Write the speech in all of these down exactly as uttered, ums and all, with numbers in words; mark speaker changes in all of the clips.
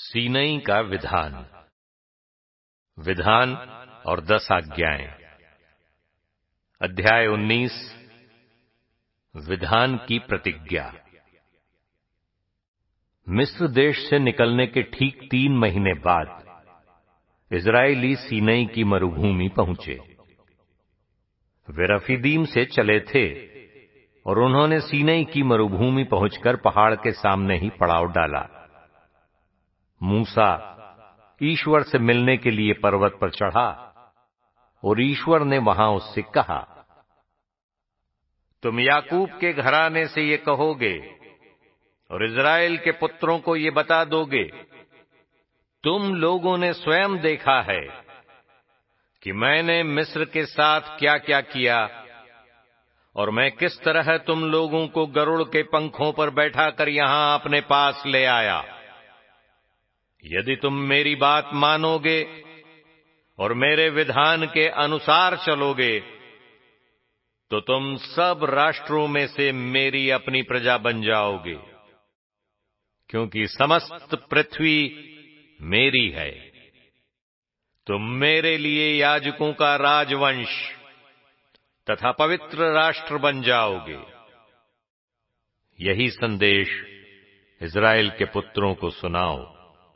Speaker 1: सीनई का विधान। विधान और दस आज्ञाएं। अध्याय उन्नीस। विधान की प्रतिज्ञा। मिस्र देश से निकलने के ठीक तीन महीने बाद इजरायली सीनई की मरुभूमि पहुंचे। वे रफीदीम से चले थे और उन्होंने सीनई की मरुभूमि पहुंचकर पहाड़ के सामने ही पड़ाव डाला। मूसा ईश्वर से मिलने के लिए पर्वत पर चढ़ा और ईश्वर ने वहां उससे कहा, तुम याकूब के घराने से ये कहोगे और इज़राइल के पुत्रों को ये बता दोगे, तुम लोगों ने स्वयं देखा है कि मैंने मिस्र के साथ क्या क्या किया और मैं किस तरह तुम लोगों को गरुड़ के पंखों पर बैठाकर यहां अपने पास ले आया। यदि तुम मेरी बात मानोगे और मेरे विधान के अनुसार चलोगे तो तुम सब राष्ट्रों में से मेरी अपनी प्रजा बन जाओगे, क्योंकि समस्त पृथ्वी मेरी है। तुम मेरे लिए याजकों का राजवंश तथा पवित्र राष्ट्र बन जाओगे। यही संदेश इज़राइल के पुत्रों को सुनाओ।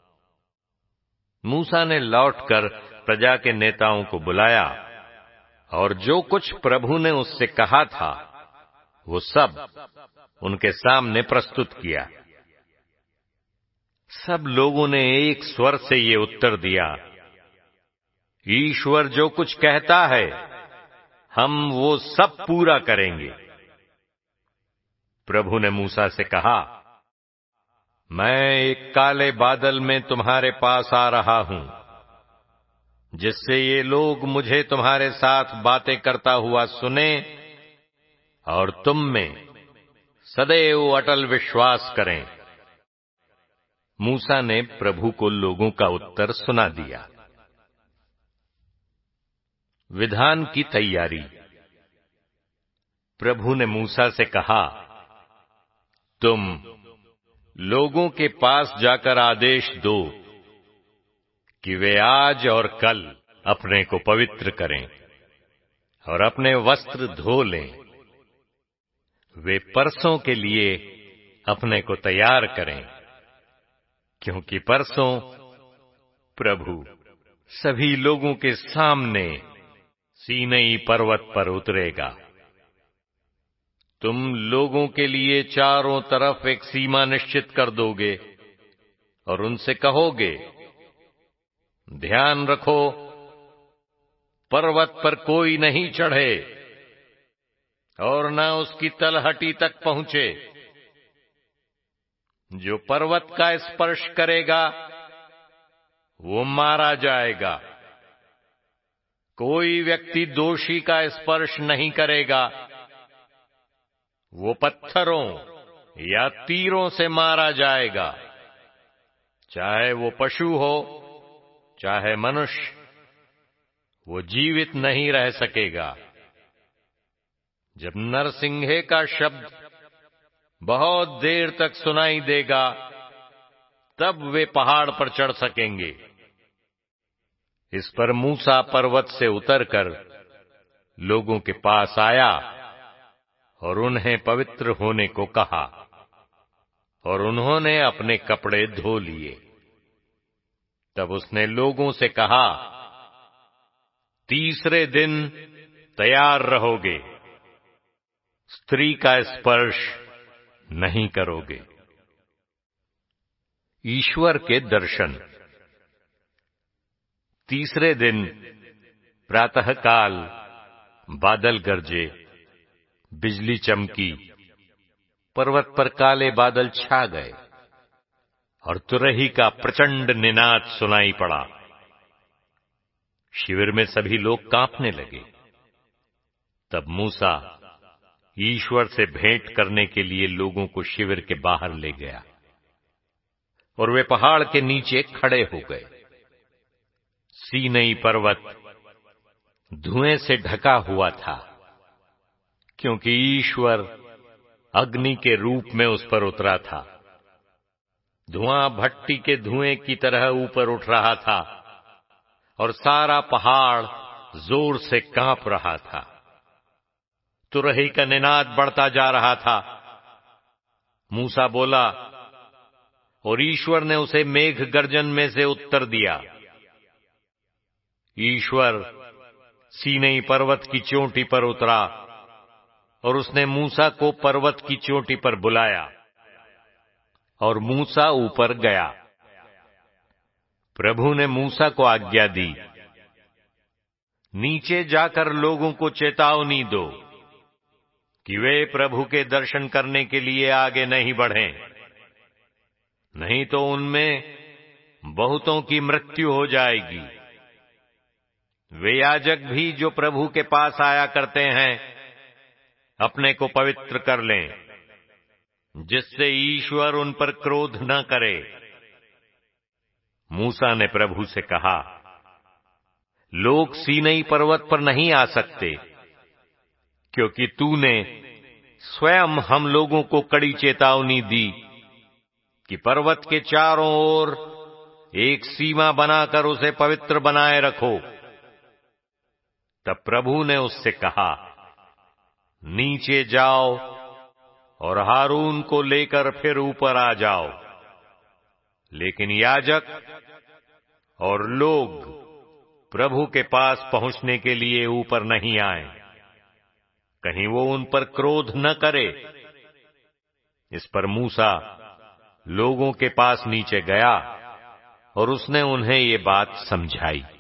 Speaker 1: मूसा ने लौटकर प्रजा के नेताओं को बुलाया और जो कुछ प्रभु ने उससे कहा था वो सब उनके सामने प्रस्तुत किया। सब लोगों ने एक स्वर से ये उत्तर दिया, ईश्वर जो कुछ कहता है हम वो सब पूरा करेंगे। प्रभु ने मूसा से कहा, मैं एक काले बादल में तुम्हारे पास आ रहा हूं, जिससे ये लोग मुझे तुम्हारे साथ बातें करता हुआ सुने और तुम में सदैव अटल विश्वास करें। मूसा ने प्रभु को लोगों का उत्तर सुना दिया। विधान की तैयारी। प्रभु ने मूसा से कहा, तुम लोगों के पास जाकर आदेश दो कि वे आज और कल अपने को पवित्र करें और अपने वस्त्र धो लें। वे परसों के लिए अपने को तैयार करें, क्योंकि परसों प्रभु सभी लोगों के सामने सीनई पर्वत पर उतरेगा। तुम लोगों के लिए चारों तरफ एक सीमा निश्चित कर दोगे और उनसे कहोगे, ध्यान रखो, पर्वत पर कोई नहीं चढ़े और न उसकी तलहटी तक पहुंचे। जो पर्वत का स्पर्श करेगा वो मारा जाएगा। कोई व्यक्ति दोषी का स्पर्श नहीं करेगा, वो पत्थरों या तीरों से मारा जाएगा। चाहे वो पशु हो चाहे मनुष्य, वो जीवित नहीं रह सकेगा। जब नरसिंहे का शब्द बहुत देर तक सुनाई देगा, तब वे पहाड़ पर चढ़ सकेंगे। इस पर मूसा पर्वत से उतरकर लोगों के पास आया और उन्हें पवित्र होने को कहा और उन्होंने अपने कपड़े धो लिए। तब उसने लोगों से कहा, तीसरे दिन तैयार रहोगे, स्त्री का स्पर्श नहीं करोगे। ईश्वर के दर्शन। तीसरे दिन प्रातःकाल बादल गरजे, बिजली चमकी, पर्वत पर काले बादल छा गए और तुरही का प्रचंड निनाद सुनाई पड़ा। शिविर में सभी लोग कांपने लगे। तब मूसा ईश्वर से भेंट करने के लिए लोगों को शिविर के बाहर ले गया और वे पहाड़ के नीचे खड़े हो गए। सीनई पर्वत धुएं से ढका हुआ था, क्योंकि ईश्वर अग्नि के रूप में उस पर उतरा था। धुआं भट्टी के धुएं की तरह ऊपर उठ रहा था और सारा पहाड़ जोर से कांप रहा था। तुरही का निनाद बढ़ता जा रहा था। मूसा बोला और ईश्वर ने उसे मेघ गर्जन में से उत्तर दिया। ईश्वर सीनै पर्वत की चोटी पर उतरा और उसने मूसा को पर्वत की चोटी पर बुलाया और मूसा ऊपर गया। प्रभु ने मूसा को आज्ञा दी, नीचे जाकर लोगों को चेतावनी दो कि वे प्रभु के दर्शन करने के लिए आगे नहीं बढ़ें, नहीं तो उनमें बहुतों की मृत्यु हो जाएगी। वे याजक भी जो प्रभु के पास आया करते हैं अपने को पवित्र कर लें, जिससे ईश्वर उन पर क्रोध न करे। मूसा ने प्रभु से कहा, लोग सीनै पर्वत पर नहीं आ सकते, क्योंकि तूने स्वयं हम लोगों को कड़ी चेतावनी दी कि पर्वत के चारों ओर एक सीमा बनाकर उसे पवित्र बनाए रखो। तब प्रभु ने उससे कहा, नीचे जाओ और हारून को लेकर फिर ऊपर आ जाओ, लेकिन याजक और लोग प्रभु के पास पहुंचने के लिए ऊपर नहीं आए, कहीं वो उन पर क्रोध न करे। इस पर मूसा लोगों के पास नीचे गया और उसने उन्हें ये बात समझाई।